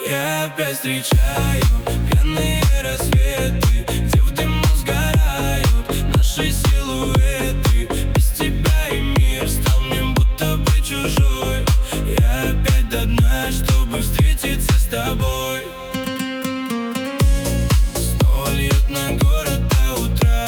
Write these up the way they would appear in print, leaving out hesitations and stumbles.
Я опять встречаю пьяные рассветы, где в дыму сгорают наши силуэты. Без тебя и мир стал мне будто бы чужой. Я опять до дна, чтобы встретиться с тобой. Снова льет на город до утра.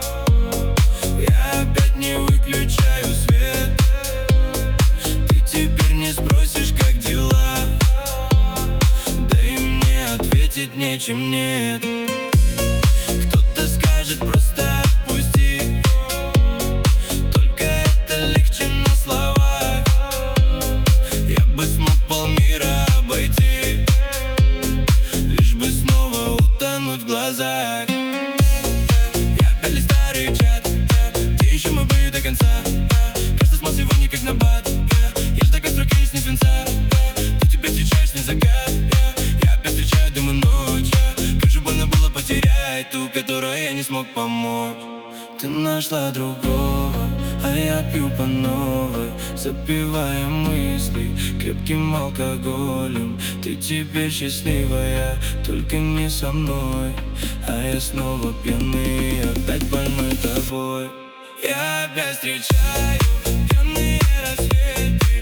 Я опять не выключаю свет. Ты теперь не спросишь, как дела, да и мне ответить нечем, нет. Кто-то скажет просто отпусти, только это легче на словах. Я бы смог полмира обойти, лишь бы снова утонуть в глазах. Я опять старый чат, где еще мы были до конца. Каждый смог сегодня как на бат. Я ж такой строки из свинца. Ты тебя встречаешь не закат. Я опять встречаю дым и ночь. Как же больно было потерять ту, которой я не смог помочь. Ты нашла другого, а я пью по новой, запивая мысли крепким алкоголем. Ты теперь счастливая, только не со мной, а я снова пьяный, опять больной тобой. Я опять встречаю пьяные рассветы,